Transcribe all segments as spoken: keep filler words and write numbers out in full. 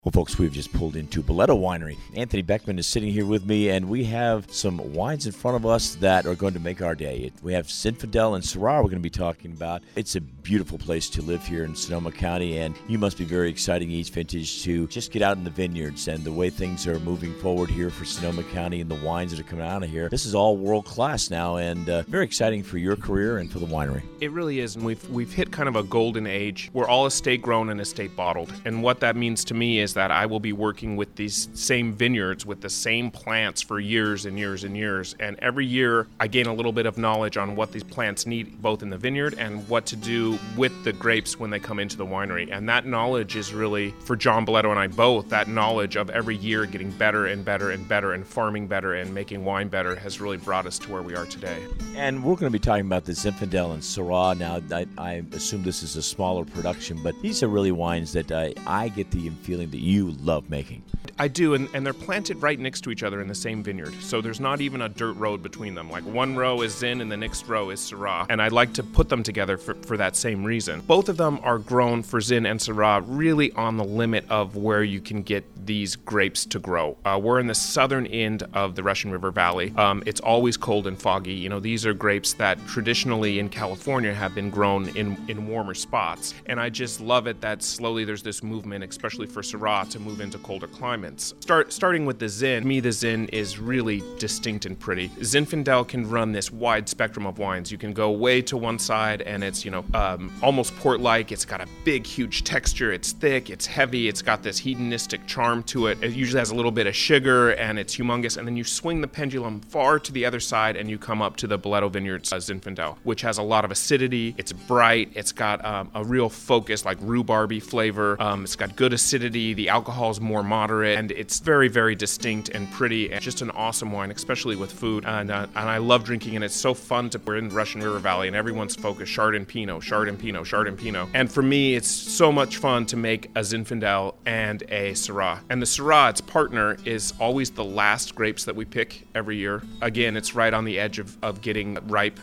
Well, folks, we've just pulled into Boleto Winery. Anthony Beckman is sitting here with me, and we have some wines in front of us that are going to make our day. We have Zinfandel and Syrah we're going to be talking about. It's a beautiful place to live here in Sonoma County, and you must be very exciting each vintage to just get out in the vineyards and the way things are moving forward here for Sonoma County and the wines that are coming out of here. This is all world-class now, and uh, very exciting for your career and for the winery. It really is, and we've we've hit kind of a golden age. We're all estate grown and estate bottled, and what that means to me is that I will be working with these same vineyards with the same plants for years and years and years, and every year I gain a little bit of knowledge on what these plants need both in the vineyard and what to do with the grapes when they come into the winery. And that knowledge is really, for John Boleto and I both, that knowledge of every year getting better and better and better and farming better and making wine better has really brought us to where we are today. And we're going to be talking about the Zinfandel and Syrah. Now, I, I assume this is a smaller production, but these are really wines that I, I get the feeling that you love making. I do, and, and they're planted right next to each other in the same vineyard, so there's not even a dirt road between them. Like one row is Zin and the next row is Syrah, and I like to put them together for, for that same reason. Both of them are grown for Zin and Syrah really on the limit of where you can get these grapes to grow. Uh, we're in the southern end of the Russian River Valley. Um, it's always cold and foggy. You know, these are grapes that traditionally in California have been grown in, in warmer spots, and I just love it that slowly there's this movement, especially for Syrah, to move into colder climates. Start starting with the Zin. To me, the Zin is really distinct and pretty. Zinfandel can run this wide spectrum of wines. You can go way to one side, and it's, you know, um, almost port-like. It's got a big, huge texture. It's thick. It's heavy. It's got this hedonistic charm to it. It usually has a little bit of sugar, and it's humongous. And then you swing the pendulum far to the other side, and you come up to the Boleto Vineyards uh, Zinfandel, which has a lot of acidity. It's bright. It's got um, a real focus, like rhubarby flavor. Um, it's got good acidity. The alcohol is more moderate, and it's very, very distinct and pretty, and just an awesome wine, especially with food. And uh, and I love drinking, and it's so fun to. We're in Russian River Valley, and everyone's focused Chardonnay Pinot, Chardonnay Pinot, Chardonnay Pinot. And for me, it's so much fun to make a Zinfandel and a Syrah. And the Syrah, its partner, is always the last grapes that we pick every year. Again, it's right on the edge of, of getting ripe.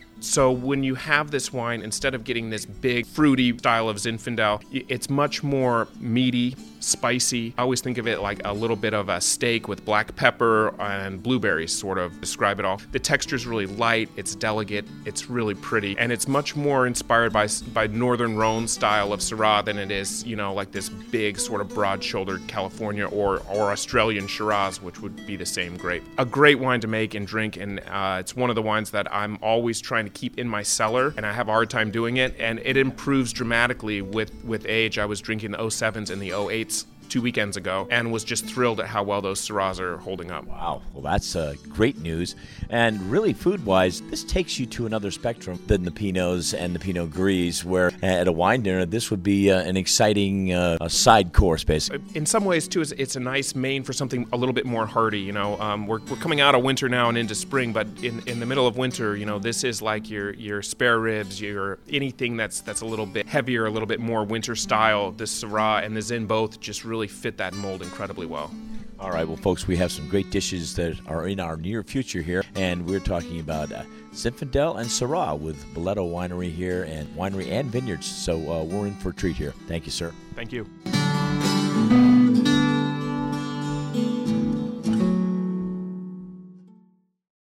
So when you have this wine, instead of getting this big fruity style of Zinfandel, it's much more meaty, spicy. I always think of it like a little bit of a steak with black pepper and blueberries, sort of describe it all. The texture is really light, it's delicate, it's really pretty, and it's much more inspired by by Northern Rhone style of Syrah than it is, you know, like this big sort of broad-shouldered California or or Australian Shiraz, which would be the same grape. A great wine to make and drink, and uh, it's one of the wines that I'm always trying to keep in my cellar, and I have a hard time doing it, and it improves dramatically with with age. I was drinking the oh sevens and the oh eights two weekends ago and was just thrilled at how well those Syrahs are holding up. Wow. Well, that's uh, great news. And really, food-wise, this takes you to another spectrum than the Pinots and the Pinot Gris, where at a wine dinner, this would be uh, an exciting uh, side course, basically. In some ways, too, it's, it's a nice main for something a little bit more hearty. You know, um, we're, we're coming out of winter now and into spring, but in, in the middle of winter, you know, this is like your your spare ribs, your anything that's that's a little bit heavier, a little bit more winter style. The Syrah and the Zin both just really fit that mold incredibly well. All right, well, folks, we have some great dishes that are in our near future here, and we're talking about uh, Zinfandel and Syrah with Boleto Winery here, and Winery and Vineyards, so uh, we're in for a treat here. Thank you, sir. Thank you.